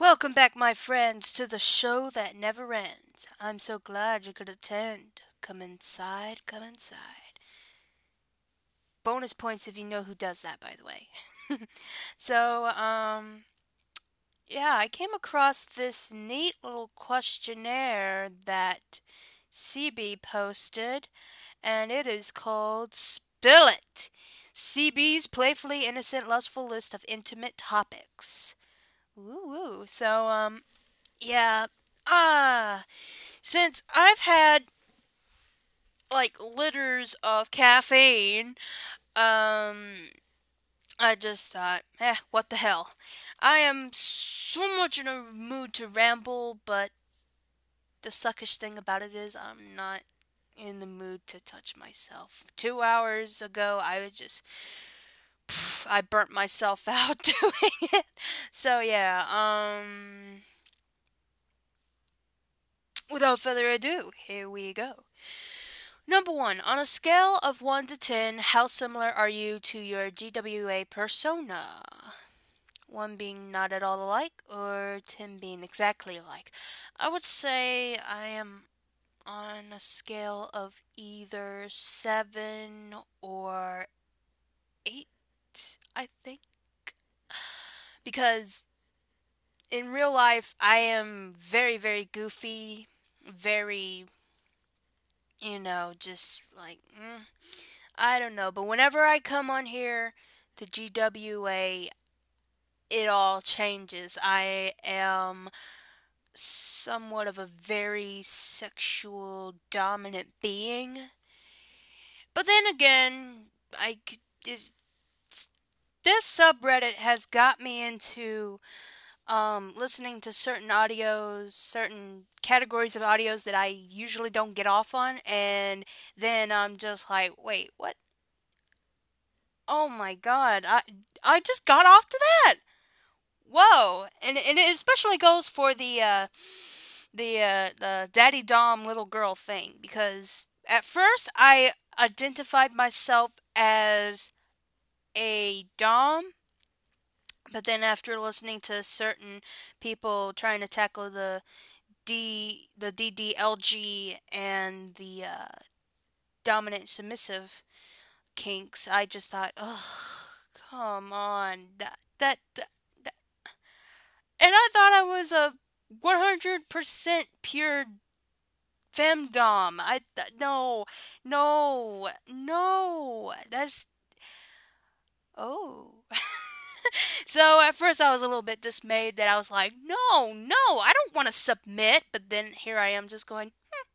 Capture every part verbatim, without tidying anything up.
Welcome back, my friends, to the show that never ends. I'm so glad you could attend. Come inside, come inside. Bonus points if you know who does that, by the way. so, um, yeah, I came across this neat little questionnaire that C B posted, and it is called Spill It! C B's playfully innocent, lustful list of intimate topics. Woo woo. So, um, yeah. Ah, since I've had like liters of caffeine, um, I just thought, eh, what the hell? I am so much in a mood to ramble, but the suckish thing about it is I'm not in the mood to touch myself. Two hours ago, I was just, pff, I burnt myself out doing it. So yeah, um, without further ado, here we go. Number one, on a scale of one to ten, how similar are you to your G W A persona? one being not at all alike, or ten being exactly alike? I would say I am on a scale of either seven or eight, I think. Because in real life, I am very, very goofy, very, you know, just like, mm, I don't know, but whenever I come on here to G W A, it all changes. I am somewhat of a very sexual dominant being. But then again, I is this subreddit has got me into um, listening to certain audios, certain categories of audios that I usually don't get off on, and then I'm just like, wait, what? Oh my god, I I just got off to that. Whoa, and and it especially goes for the uh, the uh, the daddy dom little girl thing because at first I identified myself as a dom, but then after listening to certain people trying to tackle the D the D D L G and the uh, dominant submissive kinks, I just thought, oh, come on, that that, that and I thought I was a one hundred percent pure femdom. I th- no, no, no. That's oh. So at first I was a little bit dismayed that I was like, no, no, I don't want to submit. But then here I am just going.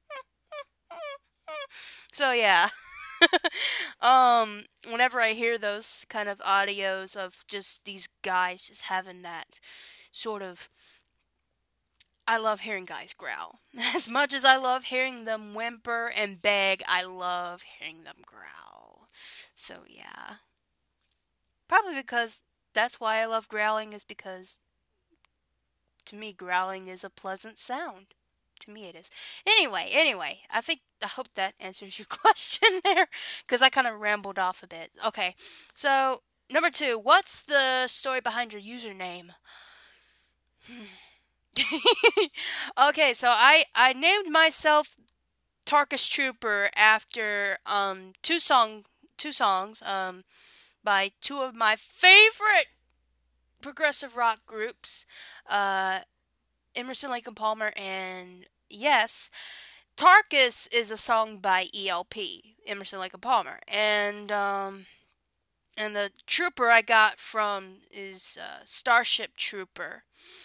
So yeah. um, whenever I hear those kind of audios of just these guys just having that sort of I love hearing guys growl. As much as I love hearing them whimper and beg, I love hearing them growl. So yeah. Probably because that's why I love growling is because to me growling is a pleasant sound. To me it is. Anyway, anyway, I think I hope that answers your question there cuz I kind of rambled off a bit. Okay. So, number two, what's the story behind your username? Okay, so I I named myself Tarkus Trooper after um two song two songs um by two of my favorite progressive rock groups, uh Emerson Lake and Palmer and Yes. Tarkus is a song by E L P, Emerson Lake and Palmer, and um and the Trooper I got from is uh, Starship Trooper.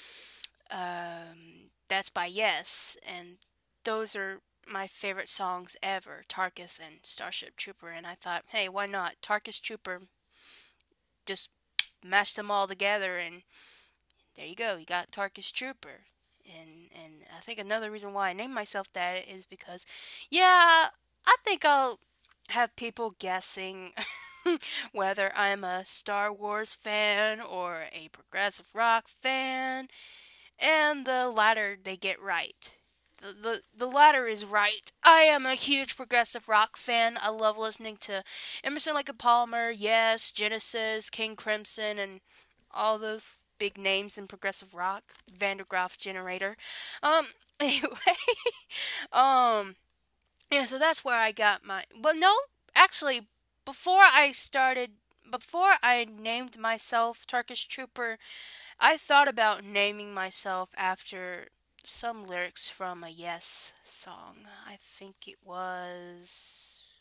Um, that's by Yes, and those are my favorite songs ever, Tarkus and Starship Trooper. And I thought, hey, why not? Tarkus Trooper, just mash them all together, and there you go. You got Tarkus Trooper. And and I think another reason why I named myself that is because, yeah, I think I'll have people guessing whether I'm a Star Wars fan or a progressive rock fan. And the latter they get right. The, the, the latter is right. I am a huge progressive rock fan. I love listening to Emerson Lake and Palmer, Yes, Genesis, King Crimson, and all those big names in progressive rock, Vandergraaf Generator. Um, anyway, um, yeah, so that's where I got my. Well, no, actually, before I started, before I named myself Turkish Trooper, I thought about naming myself after some lyrics from a Yes song. I think it was.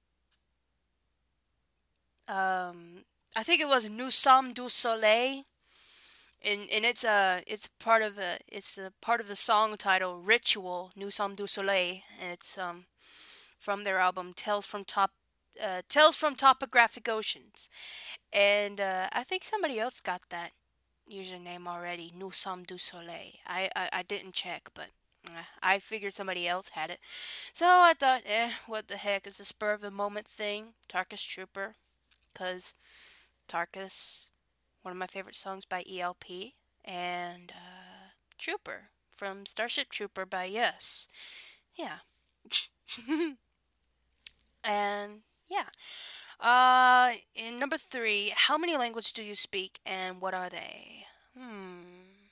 Um, I think it was Nous sommes du soleil. And, and it's a it's part of a it's a part of the song title Ritual Nous sommes du soleil. It's um from their album Tales from Top uh, Tales from Topographic Oceans. And uh, I think somebody else got that username already. Nous sommes du soleil. I, I, I didn't check, but uh, I figured somebody else had it. So I thought, eh, what the heck? It's a spur of the moment thing. Tarkus Trooper. Because Tarkus, one of my favorite songs by E L P. And uh, Trooper from Starship Trooper by Yes. Yeah. And yeah. Uh, in number three, how many languages do you speak and what are they? Hmm.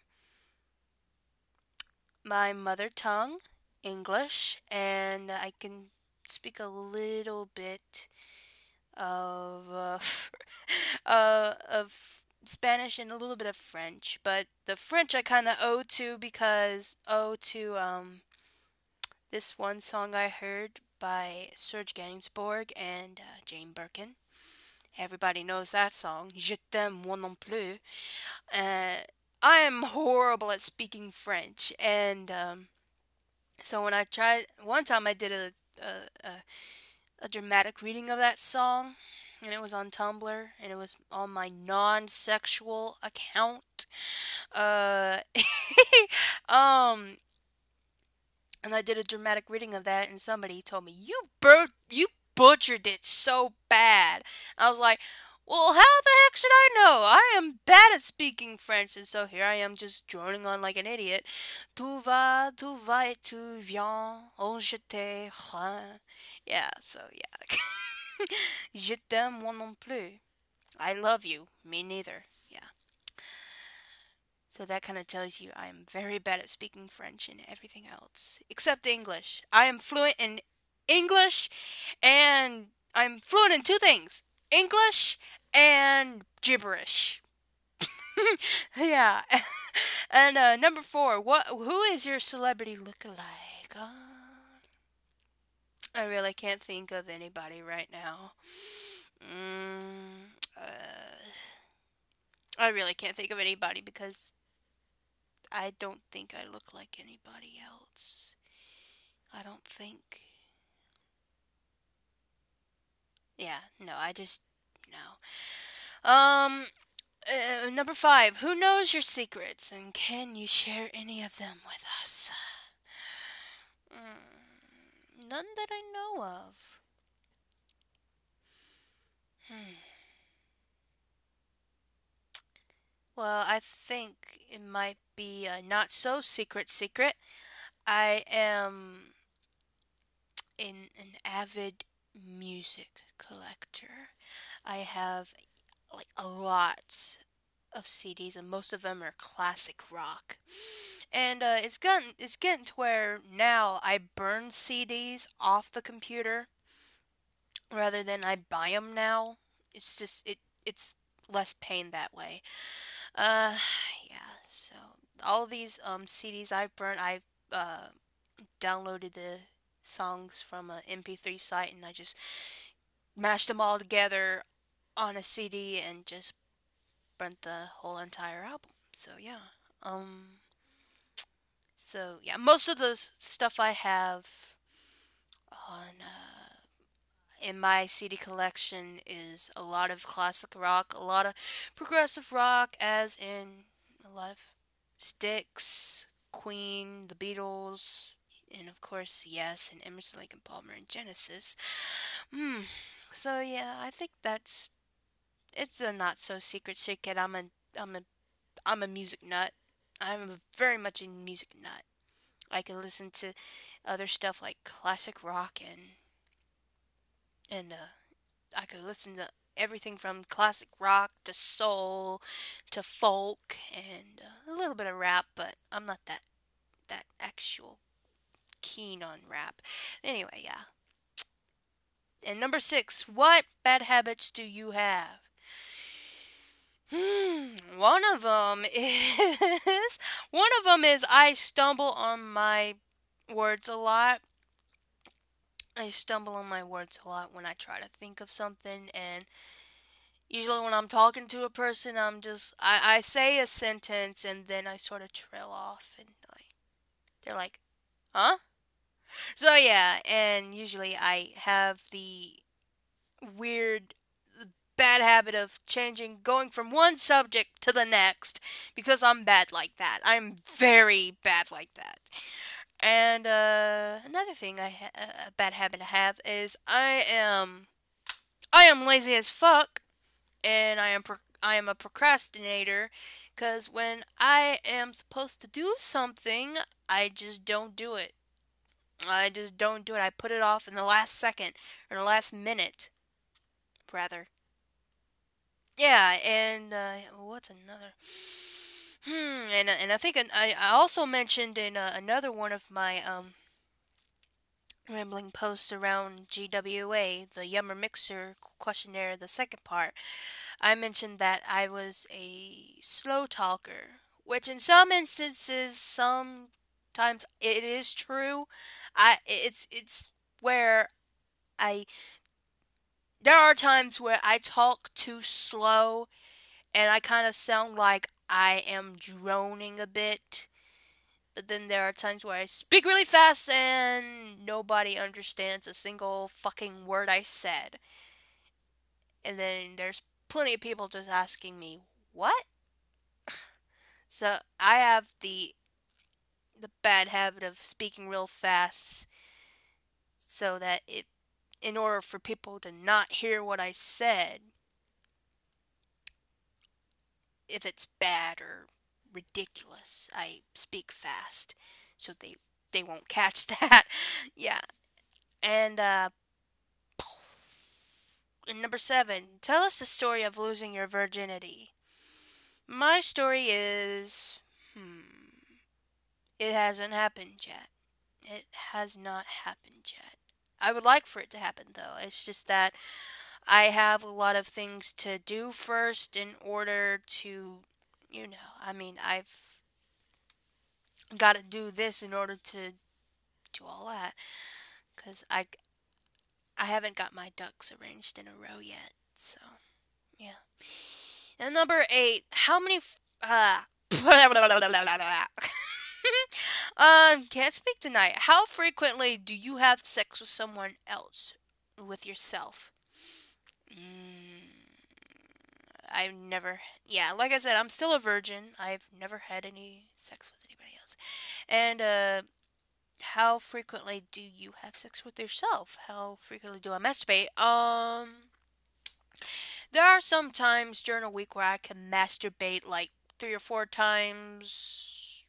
My mother tongue, English, and I can speak a little bit of uh, uh, of Spanish and a little bit of French, but the French I kind of owe to because owe to um this one song I heard by Serge Gainsbourg and uh, Jane Birkin. Everybody knows that song. Je t'aime moi non plus. Uh, I am horrible at speaking French, and um, so when I tried one time, I did a a, a a dramatic reading of that song, and it was on Tumblr, and it was on my non-sexual account. Uh, um, and I did a dramatic reading of that, and somebody told me, "You bur- you butchered it so bad." I was like, "Well, how the heck should I know? I am bad at speaking French," and so here I am just droning on like an idiot. Tu vas, tu vas et tu viens, oh je te rends. Yeah, so yeah. Je t'aime moi non plus. I love you. Me neither. Yeah. So that kind of tells you I am very bad at speaking French and everything else, except English. I am fluent in English, and I'm fluent in two things: English and gibberish. Yeah. And uh, number four, what? Who is your celebrity lookalike? Uh, I really can't think of anybody right now. Mm, uh, I really can't think of anybody because I don't think I look like anybody else. I don't think. Yeah, no, I just no. Um, uh, number five. Who knows your secrets and can you share any of them with us? Mm, none that I know of. Hmm. Well, I think it might be a not so secret secret. I am in an avid music collector. I have like a lot of C Ds, and most of them are classic rock. And uh, it's gotten it's getting to where now I burn C Ds off the computer rather than I buy them now. It's just it it's less pain that way. Uh, yeah. So all these um C Ds I've burned, I've uh downloaded the songs from a M P three site, and I just mashed them all together on a C D and just burnt the whole entire album. So yeah. Um so yeah, most of the stuff I have on uh, in my C D collection is a lot of classic rock, a lot of progressive rock, as in a lot of Styx, Queen, the Beatles, and of course, Yes, and Emerson, Lake and Palmer, and Genesis. Hmm. So yeah, I think that's it's a not so secret secret. I'm a I'm a I'm a music nut. I'm a very much a music nut. I can listen to other stuff like classic rock and and uh, I could listen to everything from classic rock to soul to folk and uh, a little bit of rap, but I'm not that that actual keen on rap. Anyway, yeah. And number six, what bad habits do you have? Hmm, one of them is one of them is I stumble on my words a lot. I stumble on my words a lot when I try to think of something, and usually when I'm talking to a person, I'm just I, I say a sentence and then I sort of trail off, and like they're like, "Huh?" So yeah, and usually I have the weird bad habit of changing, going from one subject to the next because I'm bad like that. I'm very bad like that. And uh, another thing I ha- a bad habit I have is I am I am lazy as fuck, and I am pro- I am a procrastinator because when I am supposed to do something, I just don't do it. I just don't do it. I put it off in the last second or the last minute, rather. Yeah, and uh, what's another? Hmm, and and I think an, I I also mentioned in uh, another one of my um rambling posts around G W A, the Yummer Mixer questionnaire, the second part. I mentioned that I was a slow talker, which in some instances, sometimes it is true. I it's it's where I there are times where I talk too slow and I kind of sound like I am droning a bit. But then there are times where I speak really fast and nobody understands a single fucking word I said. And then there's plenty of people just asking me, "What?" So I have the the bad habit of speaking real fast so that it in order for people to not hear what I said, if it's bad or ridiculous, I speak fast so they they won't catch that. Yeah. And uh number seven, tell us the story of losing your virginity. My story is hmm it hasn't happened yet. It has not happened yet. I would like for it to happen though. It's just that I have a lot of things to do first in order to, you know, I mean, I've got to do this in order to do all that because I, I haven't got my ducks arranged in a row yet. So, yeah. And number eight, how many. F- uh, um, can't speak tonight. How frequently do you have sex with someone else? With yourself? Mm, I've never. Yeah, like I said, I'm still a virgin. I've never had any sex with anybody else. And, uh, how frequently do you have sex with yourself? How frequently do I masturbate? Um, there are some times during a week where I can masturbate like three or four times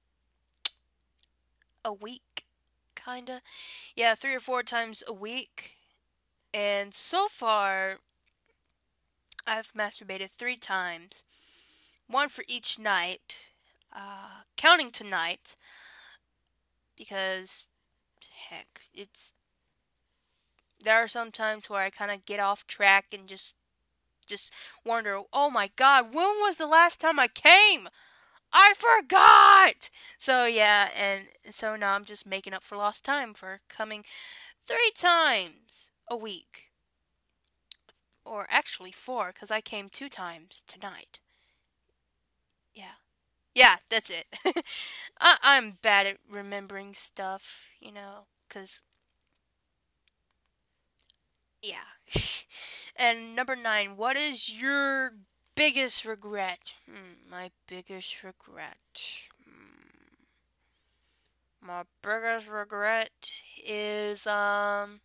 a week, kinda. Yeah, three or four times a week. And so far, I've masturbated three times, one for each night, uh, counting tonight, because heck, it's there are some times where I kind of get off track and just just wonder, oh my god, when was the last time I came? I forgot. So yeah, and so now I'm just making up for lost time for coming three times a week, or actually four, because I came two times tonight. Yeah, yeah, that's it. I- I'm bad at remembering stuff, you know, because yeah. And number nine, what is your biggest regret? Hmm, my biggest regret. Hmm, my biggest regret is um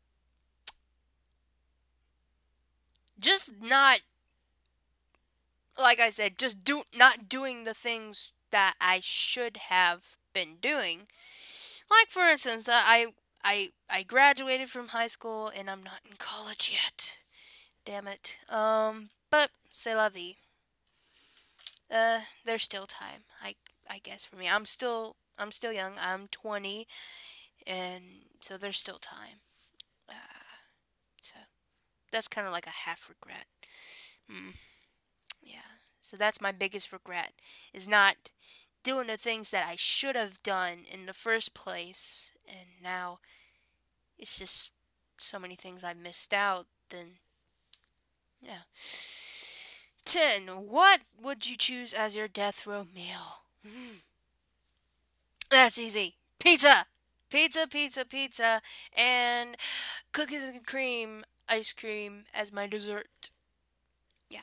just not like I said, just do not doing the things that I should have been doing. Like for instance, uh, I I I graduated from high school and I'm not in college yet. damn it. Um, but c'est la vie. Uh, there's still time. I I guess for me, I'm still I'm still young. I'm twenty, and so there's still time. Uh, so that's kind of like a half regret. Mm, yeah. So that's my biggest regret is not doing the things that I should have done in the first place, and now it's just so many things I missed out. Then yeah. ten. What would you choose as your death row meal? Mm, that's easy. Pizza! Pizza, pizza, pizza, and cookies and cream ice cream as my dessert. Yeah.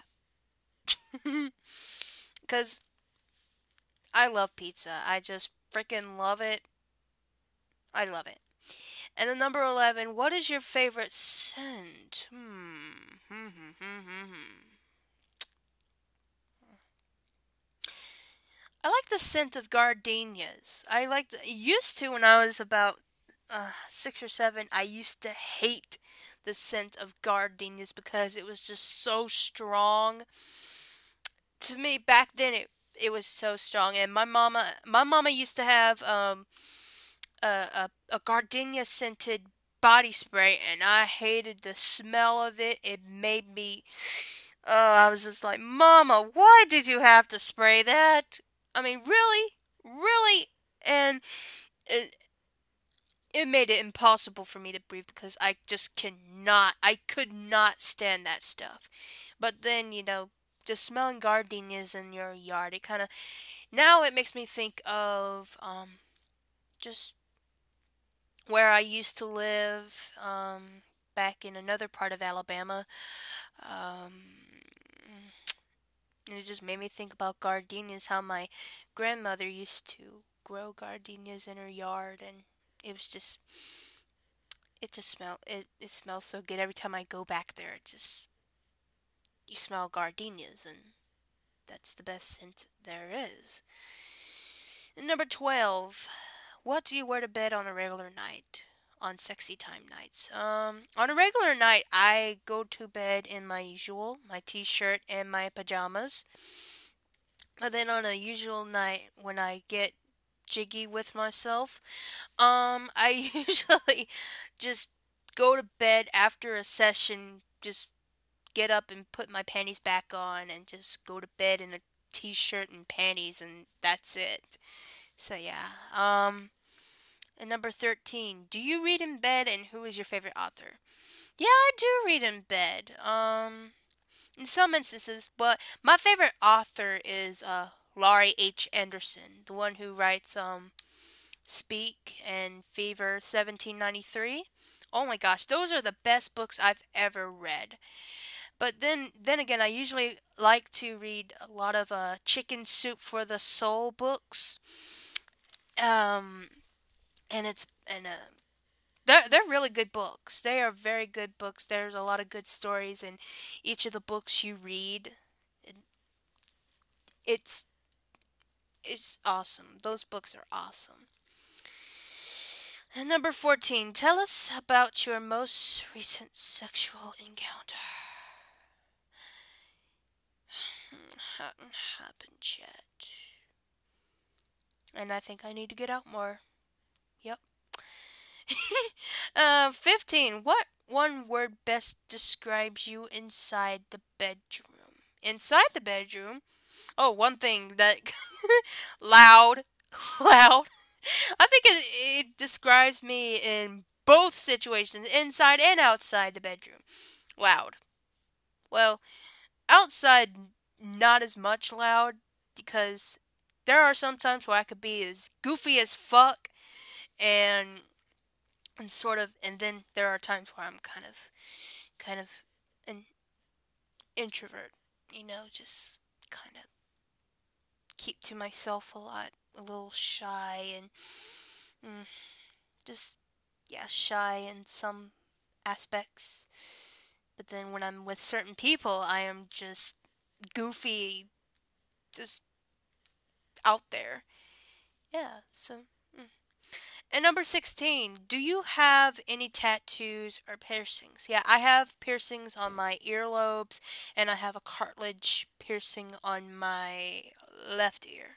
Because I love pizza. I just freaking love it. I love it. And then number eleven, what is your favorite scent? Hmm. Hmm, hmm, hmm, hmm, hmm. I like the scent of gardenias. I like the, used to when I was about uh, six or seven. I used to hate the scent of gardenias because it was just so strong. To me, back then it it was so strong. And my mama, my mama used to have um a a, a gardenia scented body spray, and I hated the smell of it. It made me. Oh, I was just like, Mama, why did you have to spray that? I mean, really? Really? And it, it made it impossible for me to breathe because I just cannot, I could not stand that stuff. But then, you know, just smelling gardenias in your yard, it kind of, now it makes me think of, um, just where I used to live, um, back in another part of Alabama. Um, and it just made me think about gardenias, how my grandmother used to grow gardenias in her yard, and it was just, it just smell, it, it smells so good every time I go back there. It just, you smell gardenias, and that's the best scent there is. And number twelve, what do you wear to bed on a regular night? On sexy time nights. Um, on a regular night, I go to bed in my usual, my t-shirt and my pajamas. But then on a usual night, when I get jiggy with myself, um, I usually just go to bed after a session, just get up and put my panties back on and just go to bed in a t-shirt and panties, and that's it. So yeah. Um, and number thirteen, do you read in bed, and who is your favorite author? Yeah, I do read in bed. Um, in some instances, but my favorite author is uh Laurie H. Anderson, the one who writes um Speak and Fever seventeen ninety-three. Oh my gosh, those are the best books I've ever read. But then then again, I usually like to read a lot of uh Chicken Soup for the Soul books. Um and it's and uh they're, they're really good books. They are very good books. There's a lot of good stories in each of the books you read. It, it's it's awesome. Those books are awesome. And number fourteen, tell us about your most recent sexual encounter. Hadn't happened yet. And I think I need to get out more. Yep. uh, fifteen, what one word best describes you inside the bedroom? Inside the bedroom? Oh, one thing that loud, loud. I think it, it describes me in both situations, inside and outside the bedroom. Loud. Well, outside, not as much loud because there are some times where I could be as goofy as fuck and and sort of, and then there are times where I'm kind of, kind of an introvert, you know, just kind of keep to myself a lot, a little shy and mm, just yeah, shy in some aspects. But then when I'm with certain people, I am just goofy, just out there. Yeah, so. Mm. And number sixteen, do you have any tattoos or piercings? Yeah, I have piercings on my earlobes, and I have a cartilage piercing on my left ear.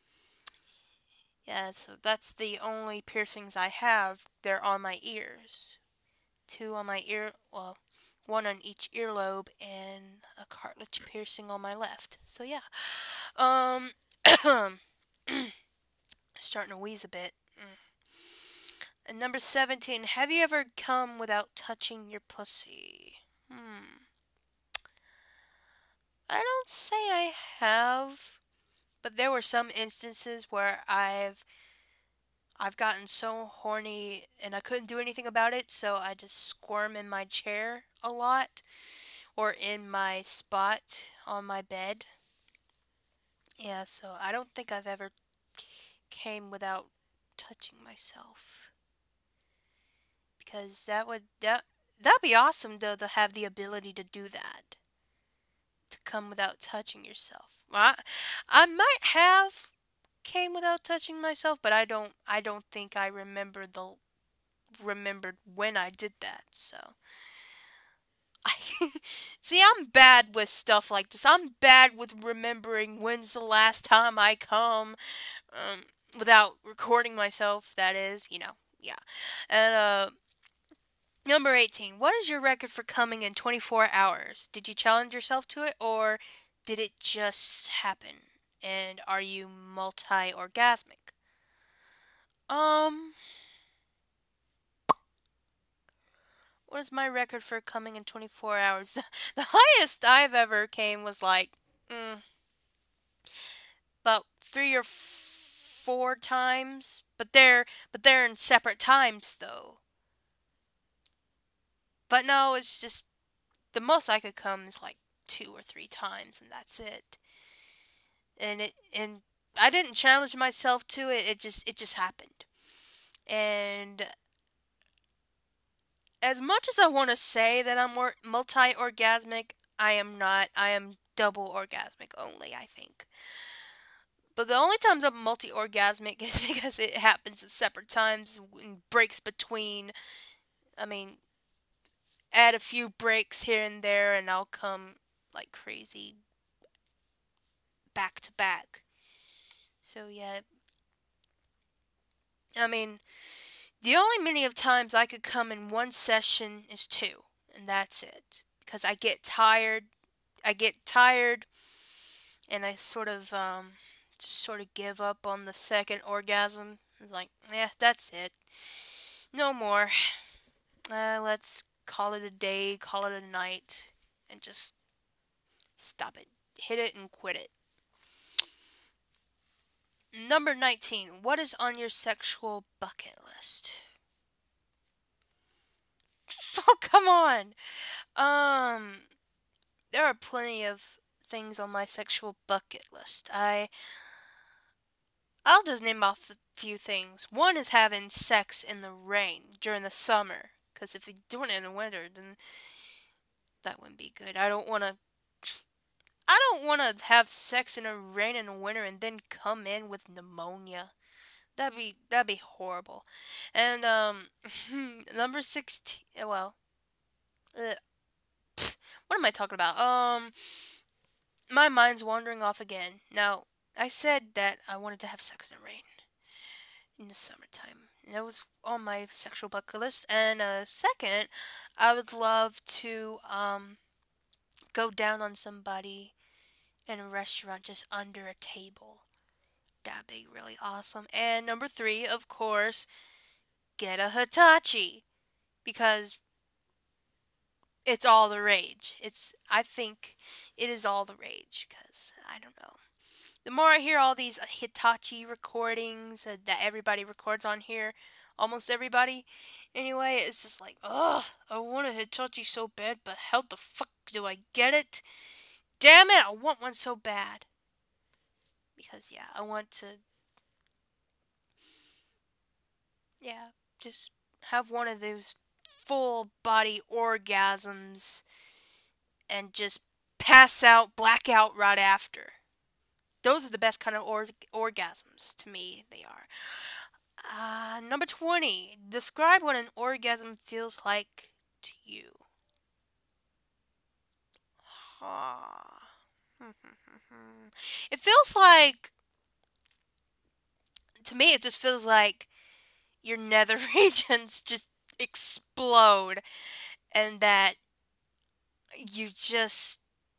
Yeah, so that's the only piercings I have. They're on my ears. Two on my ear, well, one on each earlobe, and a cartilage piercing on my left. So yeah. Um, starting to wheeze a bit. Mm. And number seventeen, have you ever come without touching your pussy? Hmm. I don't say I have, but there were some instances where I've I've gotten so horny and I couldn't do anything about it, so I just squirm in my chair a lot or in my spot on my bed. Yeah, so I don't think I've ever came without touching myself because that would that that'd be awesome though to have the ability to do that, to come without touching yourself. Well, I, I might have came without touching myself, but I don't I don't think I remember the remembered when I did that. So I see I'm bad with stuff like this. I'm bad with remembering when's the last time I come um without recording myself, that is, you know. Yeah. And uh number eighteen. What is your record for coming in twenty-four hours? Did you challenge yourself to it or did it just happen? And are you multi-orgasmic? Um, what is my record for coming in twenty-four hours? The highest I've ever came was like mm, about three or f- four times, but they're but they're in separate times though. But no, it's just the most I could come is like two or three times, and that's it. And it and I didn't challenge myself to it. It just it just happened. And as much as I want to say that I'm multi-orgasmic, I am not. I am double orgasmic only, I think. But the only times I'm multi-orgasmic is because it happens at separate times and breaks between. I mean, add a few breaks here and there, and I'll come like crazy back to back. So yeah, I mean, the only many of times I could come in one session is two, and that's it. Because I get tired. I get tired, and I sort of um, just sort of give up on the second orgasm. It's like, yeah, that's it. No more. Uh, let's call it a day, call it a night, and just stop it. Hit it and quit it. Number nineteen. What is on your sexual bucket list? Oh, come on. Um, there are plenty of things on my sexual bucket list. I I'll just name off a few things. One is having sex in the rain during the summer, because if you're doing it in the winter, then that wouldn't be good. I don't want to. I don't want to have sex in the rain in the winter and then come in with pneumonia. That'd be that'd be horrible. And um, number sixteen. Well, ugh, what am I talking about? Um, my mind's wandering off again. Now, I said that I wanted to have sex in the rain in the summertime. And that was on my sexual bucket list. And uh, second, I would love to um, go down on somebody in a restaurant just under a table. That'd be really awesome. And number three, of course, get a Hitachi. Because it's all the rage. It's, I think it is all the rage. Because, I don't know. The more I hear all these Hitachi recordings uh, that everybody records on here, almost everybody, anyway, it's just like, ugh, I want a Hitachi so bad, but how the fuck do I get it? Damn it, I want one so bad. Because, yeah, I want to, yeah, just have one of those full body orgasms and just pass out, black out right after. Those are the best kind of or- orgasms to me, they are. Uh, number twenty. Describe what an orgasm feels like to you. Huh. It feels like, to me, it just feels like your nether regions just explode and that you just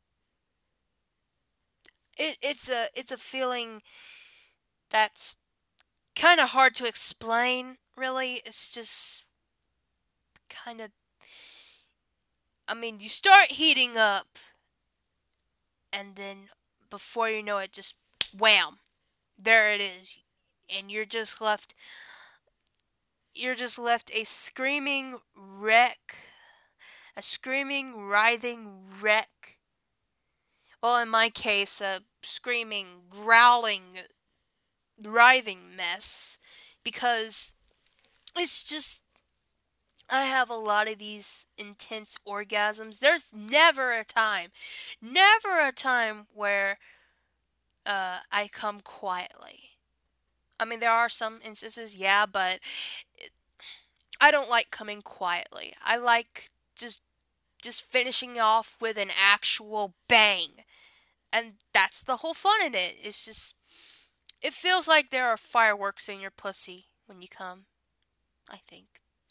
it, it's a it's a feeling that's kind of hard to explain, really. It's just kind of, I mean, you start heating up and then before you know it, just wham, there it is. And you're just left you're just left a screaming wreck, a screaming, writhing wreck. Well, in my case, a screaming, growling, writhing mess because it's just, I have a lot of these intense orgasms. There's never a time, never a time where uh, I come quietly. I mean, there are some instances, yeah, but it, I don't like coming quietly. I like just just finishing off with an actual bang, and that's the whole fun in it. It's just, it feels like there are fireworks in your pussy when you come, I think.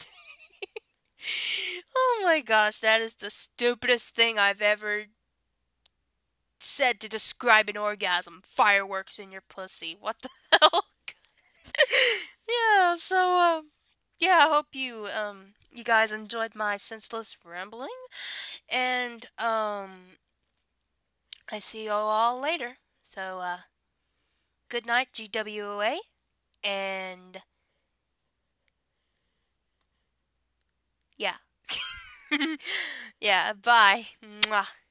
Oh my gosh, that is the stupidest thing I've ever said to describe an orgasm. Fireworks in your pussy. What the hell? Yeah, so um yeah, I hope you um you guys enjoyed my senseless rambling, and um I see you all later. So uh good night, G W O A, and yeah. Yeah, bye. Mwah.